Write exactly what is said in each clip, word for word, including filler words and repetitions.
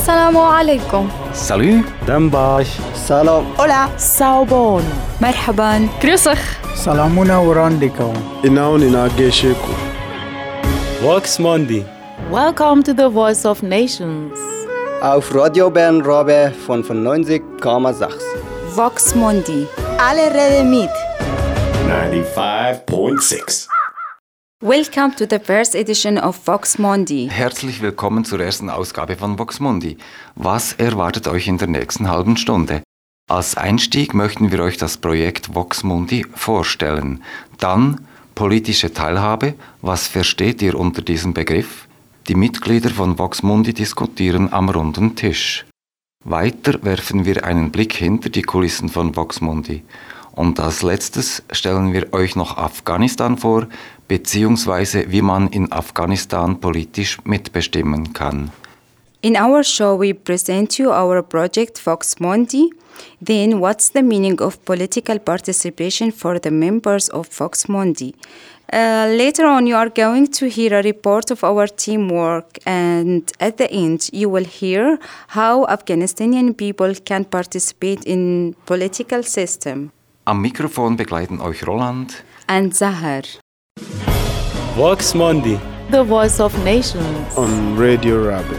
Assalamu alaikum. Salut. Dambash. Salam. Hola. Saubon. Marhaban. Grüß euch. Salamuna warandika. Inao nina gesheku. Vox Mundi. Welcome to the Voice of Nations. Auf Radio Bern Rabe fünfundneunzig Komma sechs. Vox Mundi. Alle reden mit. ninety-five point six. Welcome to the first edition of Vox Mundi. Herzlich willkommen zur ersten Ausgabe von Vox Mundi. Was erwartet euch in der nächsten halben Stunde? Als Einstieg möchten wir euch das Projekt Vox Mundi vorstellen. Dann politische Teilhabe. Was versteht ihr unter diesem Begriff? Die Mitglieder von Vox Mundi diskutieren am runden Tisch. Weiter werfen wir einen Blick hinter die Kulissen von Vox Mundi. Und als letztes stellen wir euch noch Afghanistan vor, beziehungsweise wie man in Afghanistan politisch mitbestimmen kann. In our show we present you our project Vox Mundi. Then what's the meaning of political participation for the members of Vox Mundi? Uh, later on you are going to hear a report of our teamwork, and at the end you will hear how Afghanistani people can participate in political system. Am Mikrofon begleiten euch Roland and Zahar. Vox Mundi. The Voice of Nations. On Radio Rabbit.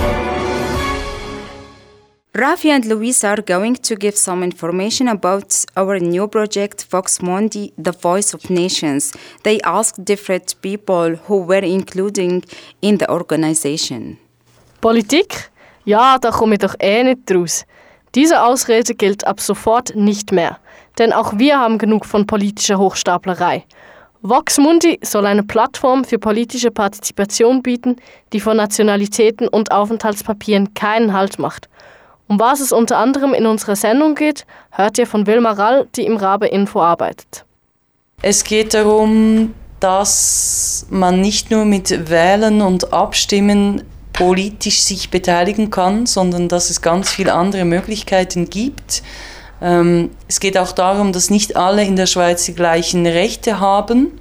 Rafi and Luis are going to give some information about our new project, Vox Mundi, The Voice of Nations. They asked different people who were including in the organization. Politik? Ja, da komme ich doch eh nicht raus. Diese Ausrede gilt ab sofort nicht mehr. Denn auch wir haben genug von politischer Hochstaplerei. Vox Mundi soll eine Plattform für politische Partizipation bieten, die von Nationalitäten und Aufenthaltspapieren keinen Halt macht. Um was es unter anderem in unserer Sendung geht, hört ihr von Wilma Rall, die im Rabe Info arbeitet. Es geht darum, dass man nicht nur mit Wählen und Abstimmen politisch sich beteiligen kann, sondern dass es ganz viele andere Möglichkeiten gibt. Ähm, es geht auch darum, dass nicht alle in der Schweiz die gleichen Rechte haben,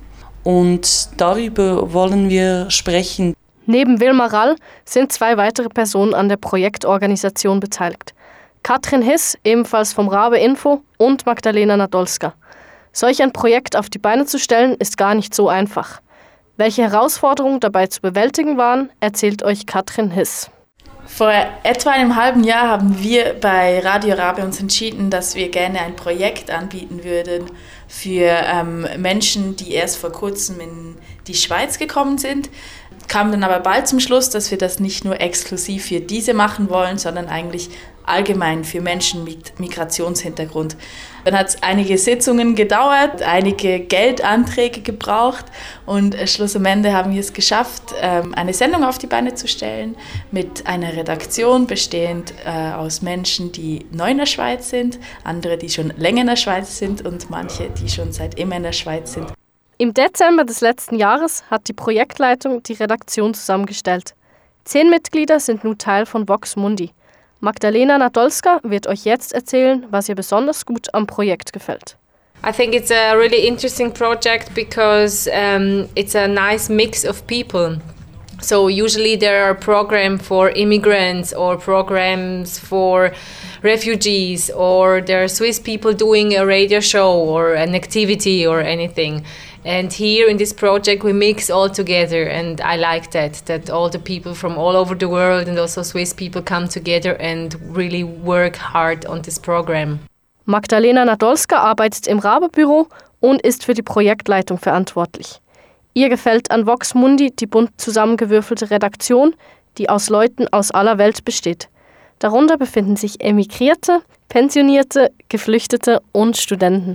und darüber wollen wir sprechen. Neben Wilma Rall sind zwei weitere Personen an der Projektorganisation beteiligt. Katrin Hiss, ebenfalls vom Rabe Info, und Magdalena Nadolska. Solch ein Projekt auf die Beine zu stellen, ist gar nicht so einfach. Welche Herausforderungen dabei zu bewältigen waren, erzählt euch Katrin Hiss. Vor etwa einem halben Jahr haben wir bei Radio Rabe uns entschieden, dass wir gerne ein Projekt anbieten würden für ähm, Menschen, die erst vor kurzem in die Schweiz gekommen sind. Kamen dann aber bald zum Schluss, dass wir das nicht nur exklusiv für diese machen wollen, sondern eigentlich allgemein für Menschen mit Migrationshintergrund. Dann hat es einige Sitzungen gedauert, einige Geldanträge gebraucht, und Schluss am Ende haben wir es geschafft, eine Sendung auf die Beine zu stellen mit einer Redaktion bestehend aus Menschen, die neu in der Schweiz sind, andere, die schon länger in der Schweiz sind und manche, die schon seit immer in der Schweiz sind. Im Dezember des letzten Jahres hat die Projektleitung die Redaktion zusammengestellt. Zehn Mitglieder sind nun Teil von Vox Mundi. Magdalena Nadolska wird euch jetzt erzählen, was ihr besonders gut am Projekt gefällt. I think it's a really interesting project because um, it's a nice mix of people. So usually there are programs for immigrants or programs for refugees, or there are Swiss people doing a radio show or an activity or anything. And here in this project we mix all together, and I like that, that all the people from all over the world and also Swiss people come together and really work hard on this program. Magdalena Nadolska arbeitet im Rabe-Büro und ist für die Projektleitung verantwortlich. Ihr gefällt an Vox Mundi die bunt zusammengewürfelte Redaktion, die aus Leuten aus aller Welt besteht. Darunter befinden sich Emigrierte, Pensionierte, Geflüchtete und Studenten.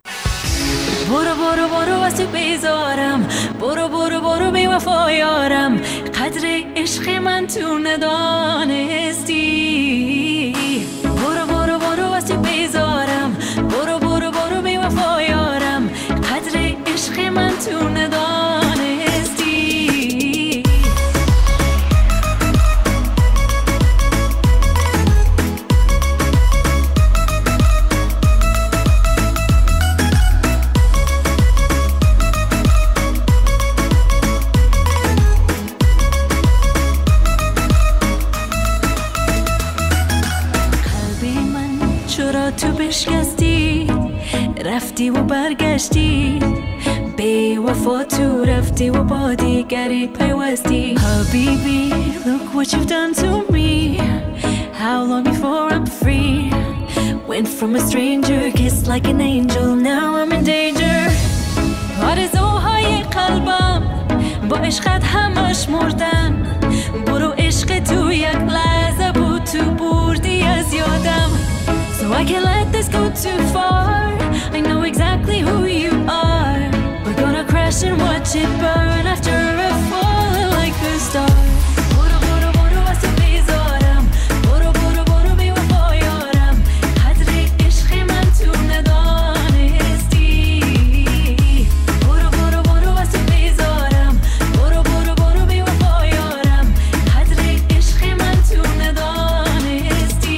برو برو برو واسه بیزارم برو برو برو بی وفایارم قدر عشق من تو ندانستی برو برو برو واسه بیزارم برو برو برو بی وفایارم قدر عشق من تو ندانستی تو بشکستی رفتی و برگشتی بی وفا تو رفتی و با دیگری پیوستی حبیبی look what you've done to me how long before I'm free went from a stranger kissed like an angel now I'm in danger آرزوهای قلبم با عشقت همش مردن برو عشق تو یک لحظه بود تو بردی از یادم So I can't let this go too far I know exactly who you are We're gonna crash and watch it burn After a fall like a star برو برو برو واسه بیزارم برو برو برو بی وفا یارم قدر عشق من تو ندانستی برو برو برو واسه بیزارم برو برو برو بی وفا یارم قدر عشق من تو ندانستی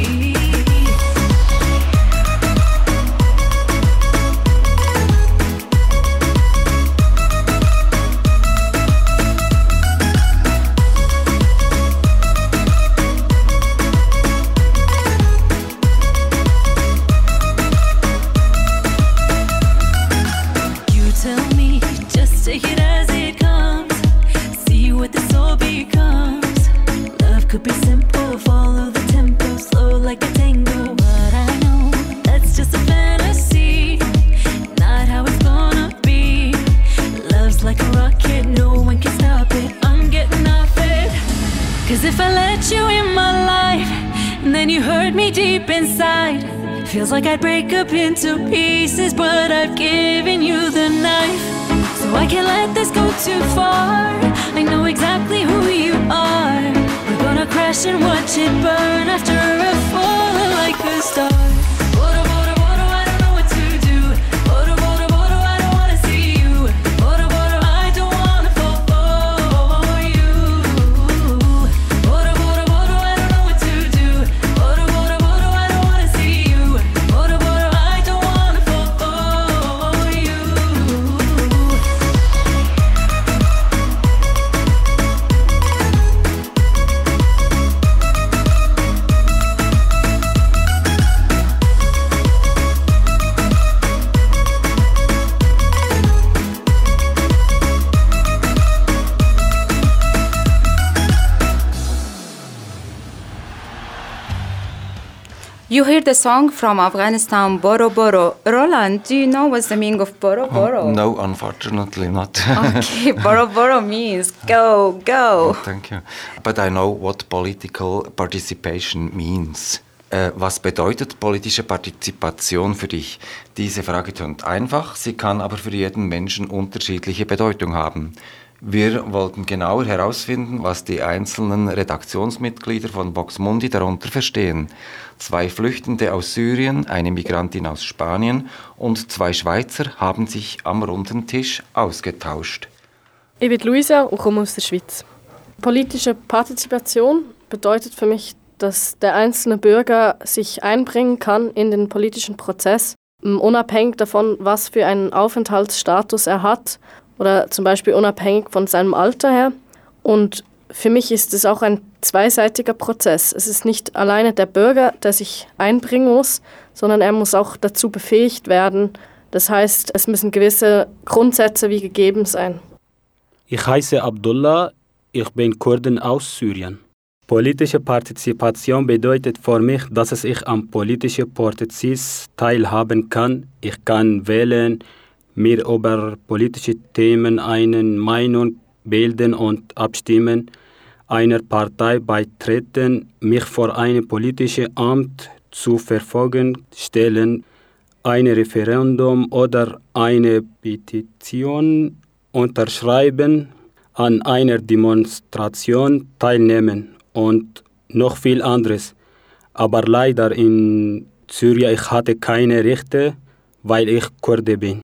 You tell me, just take it as it comes. See what this all becomes. Love could be simple, follow the tempo, slow like a tango. But I know that's just a fantasy, not how it's gonna be. Love's like a rocket, no one can stop it. I'm getting off it. Cause if I let you in my life, and then you hurt me deep inside. Feels like I'd break up into pieces, but I've given you the knife. So I can't let this go too far. I know exactly who you are. We're gonna crash and watch it burn after a fall like a star. Boro, boro, boro, I don't know what to do. Boro, boro, boro, I don't wanna see you. Boro, boro, I don't wanna fall for you. Boro, boro, boro, I don't know what to do. Boro, boro, boro, I don't wanna see you. Boro, boro, I don't wanna fall for you. You heard the song from Afghanistan, Boro Boro. Roland, do you know what's the meaning of Boro Boro? Oh, no, unfortunately not. Okay, Boro Boro means go, go. Oh, thank you. But I know what political participation means. Äh, was bedeutet politische Partizipation für dich? Diese Frage tönt einfach, sie kann aber für jeden Menschen unterschiedliche Bedeutung haben. Wir wollten genauer herausfinden, was die einzelnen Redaktionsmitglieder von Vox Mundi darunter verstehen. Zwei Flüchtende aus Syrien, eine Migrantin aus Spanien und zwei Schweizer haben sich am runden Tisch ausgetauscht. Ich bin Luisa und komme aus der Schweiz. Politische Partizipation bedeutet für mich, dass der einzelne Bürger sich einbringen kann in den politischen Prozess, unabhängig davon, was für einen Aufenthaltsstatus er hat oder zum Beispiel unabhängig von seinem Alter her. Und für mich ist es auch ein zweiseitiger Prozess. Es ist nicht alleine der Bürger, der sich einbringen muss, sondern er muss auch dazu befähigt werden. Das heißt, es müssen gewisse Grundsätze wie gegeben sein. Ich heiße Abdullah, ich bin Kurden aus Syrien. Politische Partizipation bedeutet für mich, dass ich am politischen Prozess teilhaben kann. Ich kann wählen, mir über politische Themen eine Meinung bilden und abstimmen, einer Partei beitreten, mich vor einem politischen Amt zur Verfügung stellen, ein Referendum oder eine Petition unterschreiben, an einer Demonstration teilnehmen und noch viel anderes. Aber leider in Syrien ich hatte keine Rechte, weil ich Kurde bin.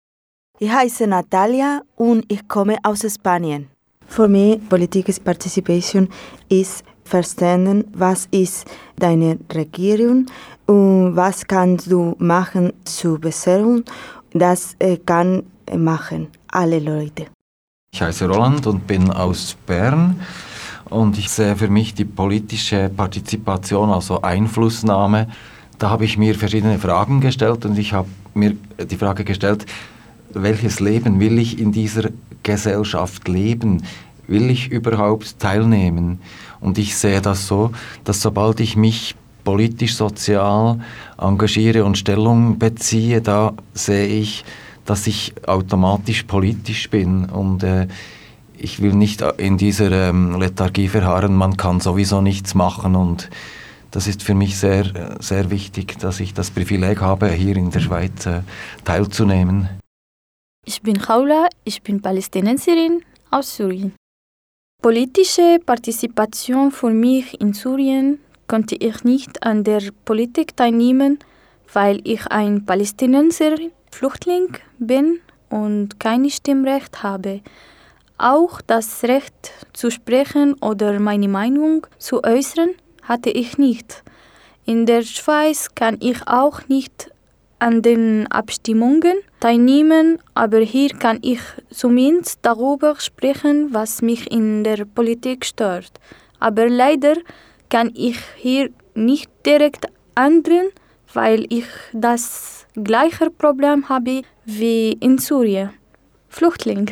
Ich heiße Natalia und ich komme aus Spanien. Für mich politische Participation ist verstehen, was ist deine Regierung und was kannst du machen zur Besserung. Das kann machen alle Leute. Ich heiße Roland und bin aus Bern und ich sehe für mich die politische Partizipation, also Einflussnahme, Da habe ich mir verschiedene Fragen gestellt und ich habe mir die Frage gestellt, welches Leben will ich in dieser Gesellschaft leben? Will ich überhaupt teilnehmen? Und ich sehe das so, dass sobald ich mich politisch, sozial engagiere und Stellung beziehe, da sehe ich, dass ich automatisch politisch bin und äh, ich will nicht in dieser ähm, Lethargie verharren, man kann sowieso nichts machen und das ist für mich sehr, sehr wichtig, dass ich das Privileg habe, hier in der Schweiz äh, teilzunehmen. Ich bin Khawla, ich bin Palästinenserin aus Syrien. Politische Partizipation für mich in Syrien konnte ich nicht an der Politik teilnehmen, weil ich ein Palästinenser-Flüchtling bin und kein Stimmrecht habe. Auch das Recht zu sprechen oder meine Meinung zu äußern hatte ich nicht. In der Schweiz kann ich auch nicht an den Abstimmungen teilnehmen, aber hier kann ich zumindest darüber sprechen, was mich in der Politik stört. Aber leider kann ich hier nicht direkt ändern, weil ich das gleiche Problem habe wie in Syrien. Flüchtling.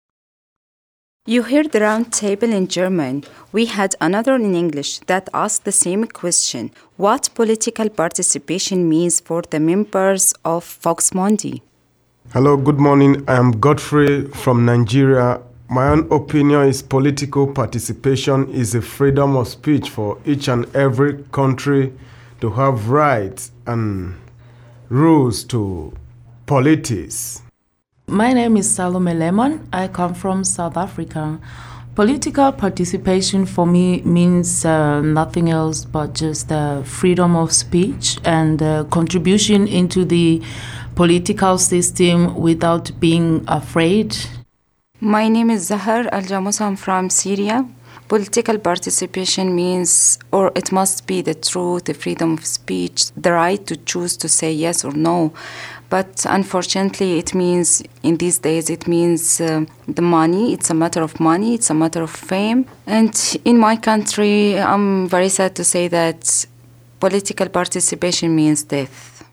You heard the round table in German. We had another in English that asked the same question. What political participation means for the members of Vox-Mondi? Hello, good morning. I am Godfrey from Nigeria. My own opinion is political participation is a freedom of speech for each and every country to have rights and rules to politics. My name is Salome Lemon. I come from South Africa. Political participation for me means uh, nothing else but just uh, freedom of speech and uh, contribution into the political system without being afraid. My name is Zahar Al-Jamus. I'm from Syria. Political participation means, or it must be the truth, the freedom of speech, the right to choose to say yes or no. But unfortunately, it means, in these days, it means uh, the money. It's a matter of money. It's a matter of fame. And in my country, I'm very sad to say that political participation means death.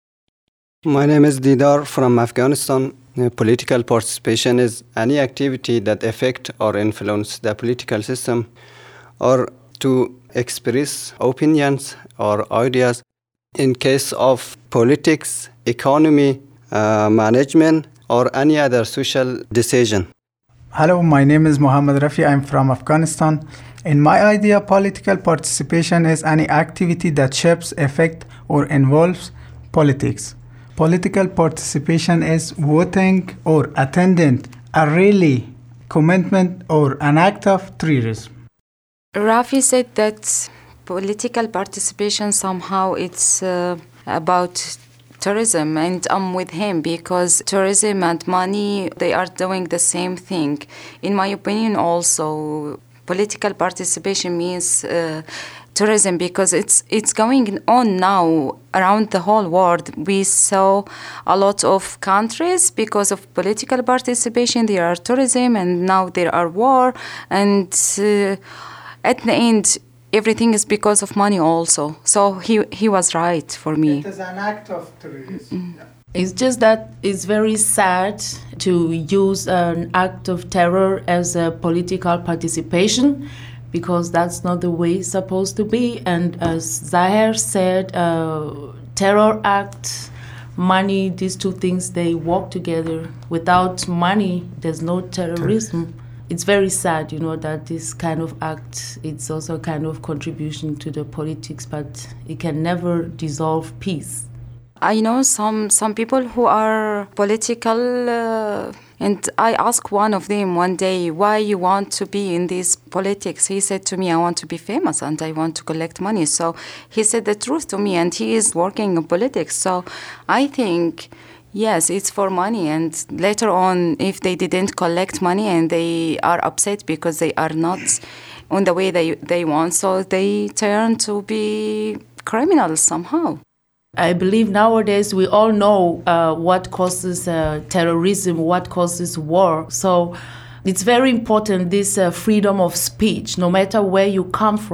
My name is Didar from Afghanistan. Uh, political participation is any activity that affect or influence the political system or to express opinions or ideas in case of politics, economy, uh, management, or any other social decision. Hello, my name is Mohammed Rafi. I'm from Afghanistan. In my idea, political participation is any activity that shapes, affects, or involves politics. Political participation is voting or attending a rally, commitment, or an act of terrorism. Rafi said that political participation somehow it's uh, about tourism, and I'm with him because tourism and money, they are doing the same thing. In my opinion also, political participation means uh, tourism because it's it's going on now around the whole world. We saw a lot of countries because of political participation, there are tourism and now there are war, and uh, at the end everything is because of money also. So he he was right for me. It is an act of terrorism. Mm. It's just that it's very sad to use an act of terror as a political participation, because that's not the way it's supposed to be. And as Zahir said, uh, terror act, money, these two things, they work together. Without money, there's no terrorism. It's very sad, you know, that this kind of act, it's also a kind of contribution to the politics, but it can never dissolve peace. I know some, some people who are political, uh, and I asked one of them one day, why you want to be in this politics? He said to me, I want to be famous and I want to collect money. So he said the truth to me, and he is working in politics. So I think, yes, it's for money. And later on, if they didn't collect money and they are upset because they are not on the way they, they want, so they turn to be criminals somehow. I believe nowadays we all know uh, what causes uh, terrorism, what causes war. So it's very important, this uh, freedom of speech, no matter where you come from.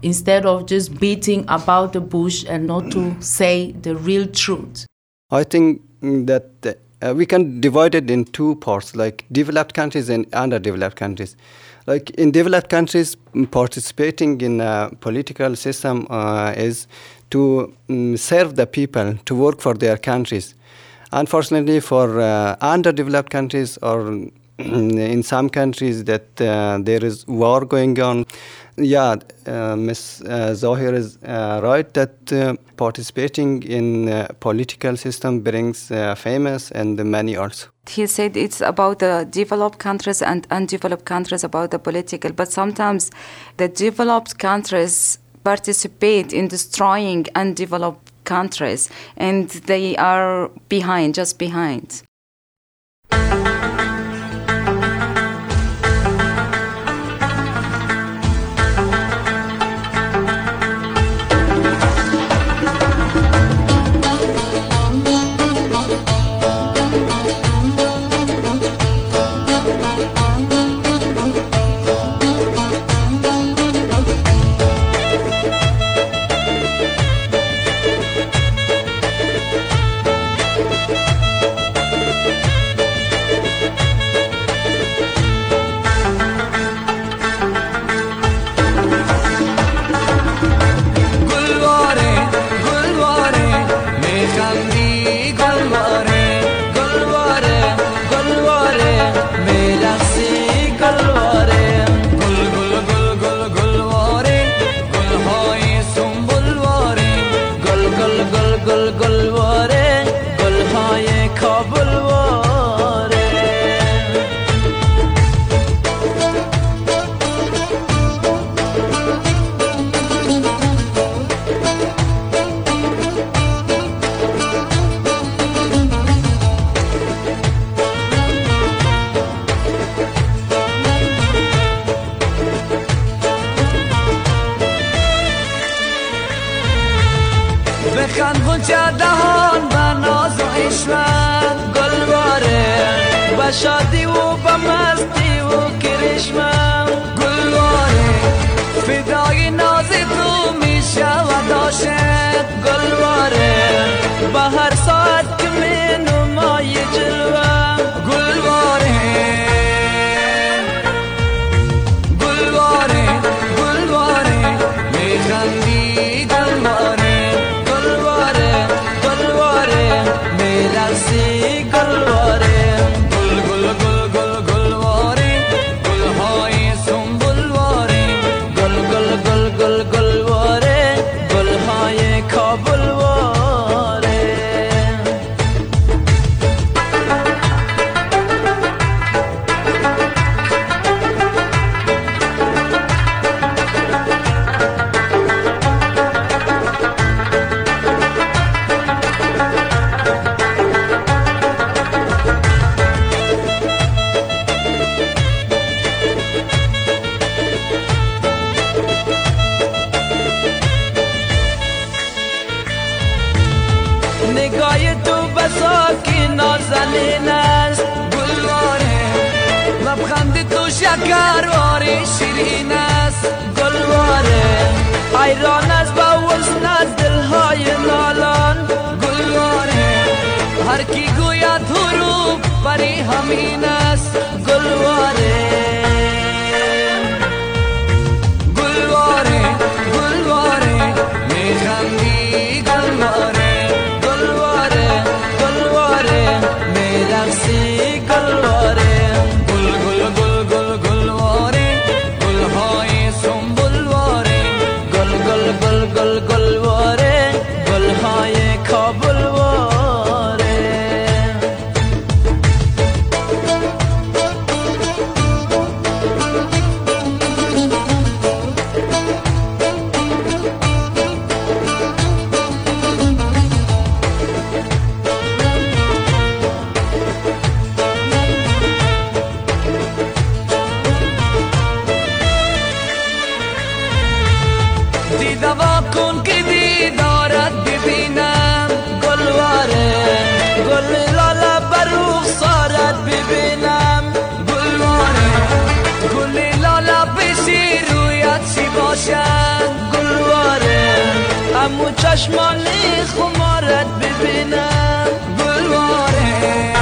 instead of just beating about the bush and not to say the real truth. I think that uh, we can divide it in two parts, like developed countries and underdeveloped countries. Like in developed countries, participating in a political system uh, is to um, serve the people, to work for their countries. Unfortunately, for uh, underdeveloped countries or in some countries that uh, there is war going on, yeah, uh, Miz Uh, Zahir is uh, right that uh, participating in uh, political system brings uh, famous and money also. He said it's about the developed countries and undeveloped countries about the political, but sometimes the developed countries participate in destroying undeveloped countries, and they are behind, just behind. شادی و با مستی و کرشمه گلواره فدای ناز تو میشه و داشت گلواره با هر ساعت که می نمای جلوه گلواره گلواره گلواره میخندی گلواره گلواره گلواره میرسی گلواره شکرواری شیرین است گلواره حیران است با وزن از دلهای نالان گلواره هر کی گوید حروف پری همین است گلواره گلواره گلواره میخندی گلواره گلواره گلواره میرقصی گلواره گل گلواره گلهای کابلواره دیدوا کن که دیدارت ببینم گلواره گل لاله بر رخسارت ببینم گلواره گل لاله بشی روی باید چی باشن گلواره امو چشمانی خمارت ببینم گلواره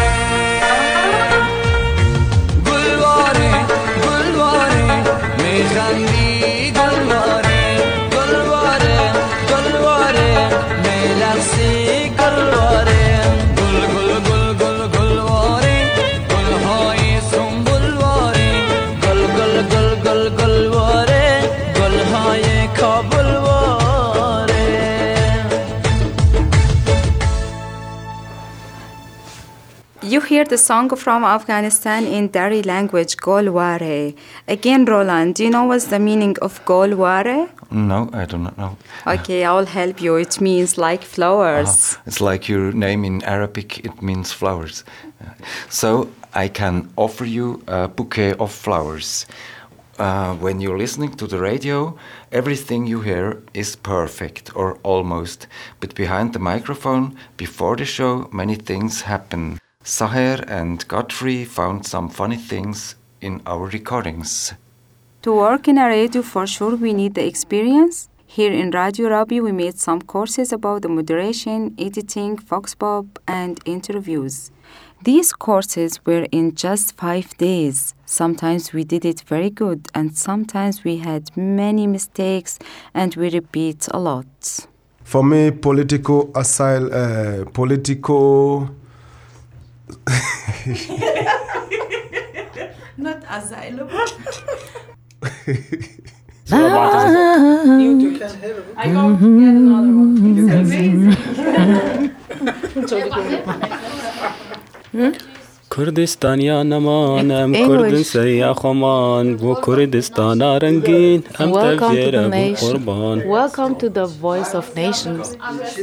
گلواره گلواره میخندی گلواره گلواره گلواره میلرسی گلواره گل گل گل گل گلواره گلهای سنبلواره گل گل گل گل گلواره گلهای کابلواره. You hear the song from Afghanistan in Dari language, Golware. Again, Roland, do you know what's the meaning of Golware? No, I do not know. Okay, I'll help you. It means like flowers. Uh-huh. It's like your name in Arabic, it means flowers. So I can offer you a bouquet of flowers. Uh, when you're listening to the radio, everything you hear is perfect, or almost. But behind the microphone, before the show, many things happen. Saher and Godfrey found some funny things in our recordings. To work in a radio, for sure, we need the experience. Here in Radio Rabi, we made some courses about the moderation, editing, Vox Pop, and interviews. These courses were in just five days. Sometimes we did it very good, and sometimes we had many mistakes, and we repeat a lot. For me, political asylum, uh, political... Not asylum. You can hear I go get another one. كردستانيا نمان ام كردن سريع خمان و كردستان رنگين ام تفجير ابو قربان. Welcome to the Voice of Nations.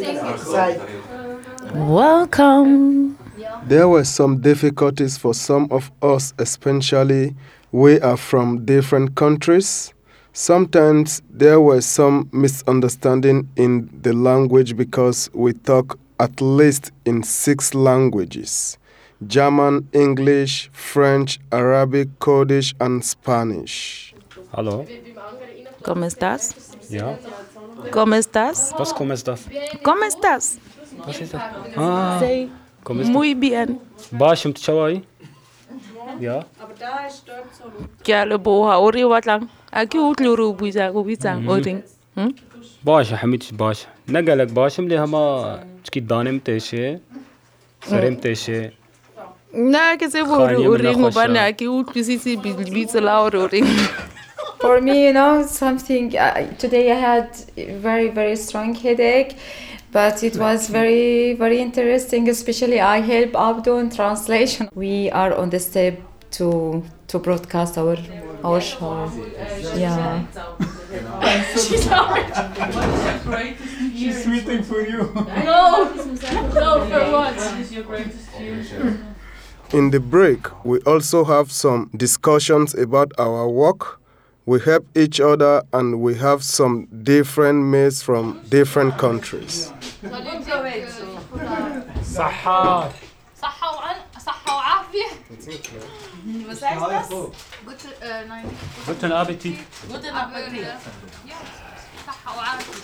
Welcome. There were some difficulties for some of us, especially we are from different countries. Sometimes there were some misunderstanding in the language because we talk at least in six languages: German, English, French, Arabic, Kurdish, and Spanish. Hello. ¿Cómo estás? Ja. ¿Cómo estás? Was ¿cómo estás? ¿Cómo estás? Was ist das? Ah. Say, ¿Cómo estás? muy bien. باش متشوي. Ja. Aber da ist dort so. Kialo boha ori watlang. Aki utluru buiza ubizang oting. Hm? باش حميد باش. نقلك باش ملي هما تشكي دانم تيشي. سرم تيشي. Na ke se boru ori ngobana aki utlisisi biza la ori. For me, you know, something, uh, today I had very, very strong headache, but it was very, very interesting, especially I help Abdu in translation. We are on the step to to broadcast our our show. Yeah. She's She's waiting for you. No, no, for what? This is your greatest future. In the break, we also have some discussions about our work. We help each other and we have some different mates from different countries. صحة صحة وعن صحة وعافية. Was heißt das? Gute, äh, nein. Guten Appetit. Guten Appetit. Ja, صحة وعافية.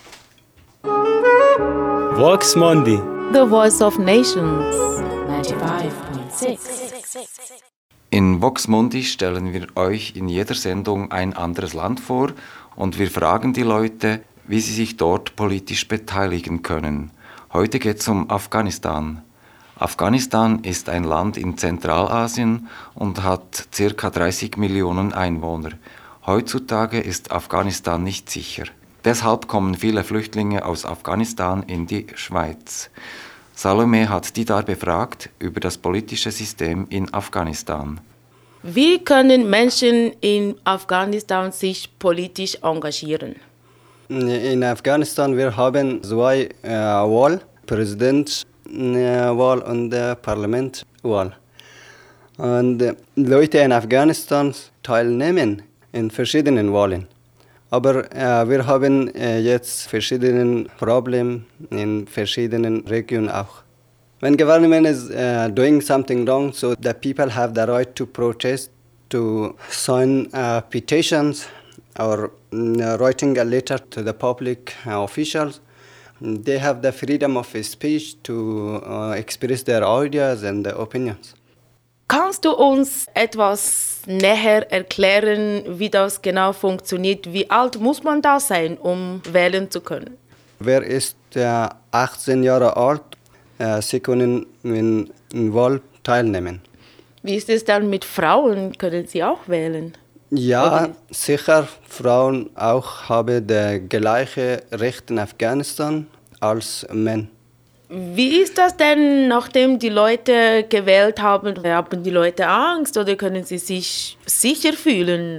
Vox Mundi. The Voice of Nations. ninety-five point six. In Vox Mundi stellen wir euch in jeder Sendung ein anderes Land vor und wir fragen die Leute, wie sie sich dort politisch beteiligen können. Heute geht es um Afghanistan. Afghanistan ist ein Land in Zentralasien und hat ca. dreißig Millionen Einwohner. Heutzutage ist Afghanistan nicht sicher. Deshalb kommen viele Flüchtlinge aus Afghanistan in die Schweiz. Salome hat Didar befragt über das politische System in Afghanistan. Wie können Menschen in Afghanistan sich politisch engagieren? In Afghanistan wir haben zwei äh, Wahlen, Präsidentwahl und äh, Parlamentwahl. Und äh, Leute in Afghanistan teilnehmen in verschiedenen Wahlen. Aber äh, wir haben äh, jetzt verschiedene Probleme in verschiedenen Regionen auch. When government is uh, doing something wrong, so the people have the right to protest, to sign uh, petitions, or mm, writing a letter to the public uh, officials. They have the freedom of speech to uh, express their ideas and their opinions. Kannst du uns etwas näher erklären, wie das genau funktioniert? Wie alt muss man da sein, um wählen zu können? Wer ist äh, achtzehn Jahre alt? Äh, sie können in, in Wahl teilnehmen. Wie ist es dann mit Frauen? Können sie auch wählen? Ja, Oder? sicher. Frauen auch haben die gleichen Rechte in Afghanistan als Männer. Wie ist das denn, nachdem die Leute gewählt haben? Haben die Leute Angst oder können sie sich sicher fühlen?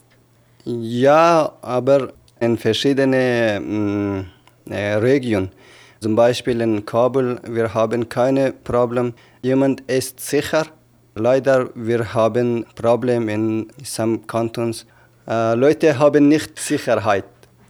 Ja, aber in verschiedenen äh, Regionen. Zum Beispiel in Kabul, wir haben keine Probleme. Jemand ist sicher. Leider, wir haben Probleme in some Kantons. Äh, Leute haben nicht Sicherheit.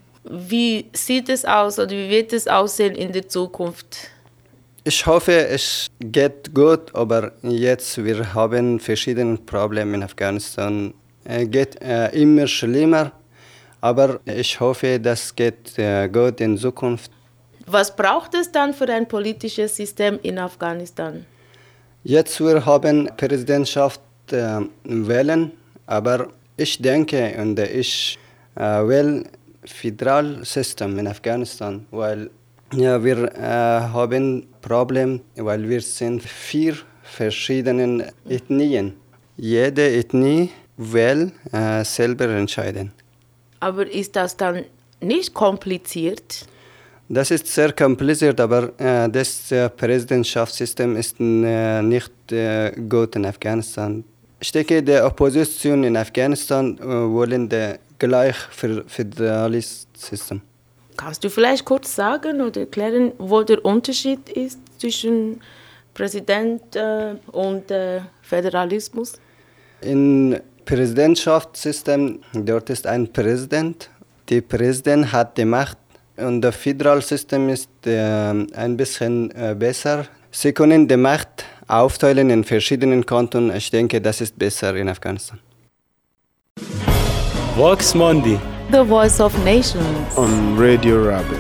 Wie sieht es aus oder wie wird es aussehen in der Zukunft? Ich hoffe, es geht gut, aber jetzt wir haben verschiedene Probleme in Afghanistan. Es geht äh, immer schlimmer, aber ich hoffe, das geht äh, gut in Zukunft. Was braucht es dann für ein politisches System in Afghanistan? Jetzt wir haben Präsidentschaft äh, wählen, aber ich denke und ich äh, will Föderalsystem in Afghanistan, weil ja, wir äh, haben Problem, weil wir sind vier verschiedene Ethnien. Jede Ethnie will äh, selber entscheiden. Aber ist das dann nicht kompliziert? Das ist sehr kompliziert, aber äh, das äh, Präsidentschaftssystem ist äh, nicht äh, gut in Afghanistan. Ich denke, die Opposition in Afghanistan äh, wollen das gleich für föderales System. Kannst du vielleicht kurz sagen oder erklären, wo der Unterschied ist zwischen Präsident äh, und äh, Föderalismus? Im Präsidentschaftssystem dort ist ein Präsident. Der Präsident hat die Macht und das Föderalsystem ist äh, ein bisschen äh, besser. Sie können die Macht aufteilen in verschiedenen Kantonen. Ich denke, das ist besser in Afghanistan. Vox Mundi. The Voice of Nations. On Radio Rabbit.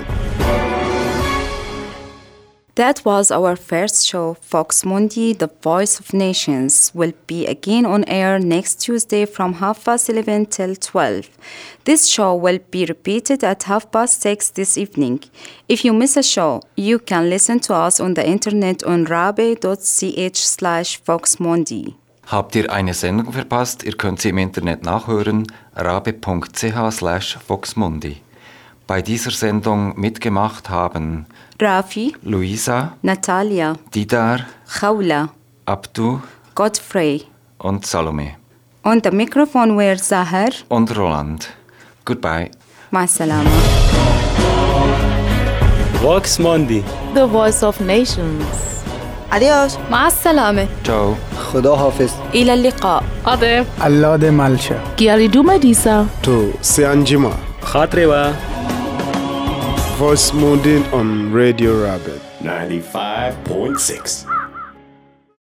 That was our first show. Vox Mundi, The Voice of Nations, will be again on air next Tuesday from half past eleven till twelve. This show will be repeated at half past six this evening. If you miss a show, you can listen to us on the internet on rabe.ch slash voxmundi. Habt ihr eine Sendung verpasst? Ihr könnt sie im Internet nachhören, rabe.ch slash voxmundi. Bei dieser Sendung mitgemacht haben Rafi, Luisa, Natalia, Didar, Khawla, Abdu, Godfrey und Salome. On the microphone were Zahar und Roland. Goodbye. Ma salama. Vox Mundi. The Voice of Nations. Adios. مع السلامة. Ciao. خدا حافظ. إلى اللقاء. Ade. Allah de Malcha. Kiaridu Medisa. To Seanjima. خاطروا. Voice Mundi on Radio Rabbit. ninety-five point six.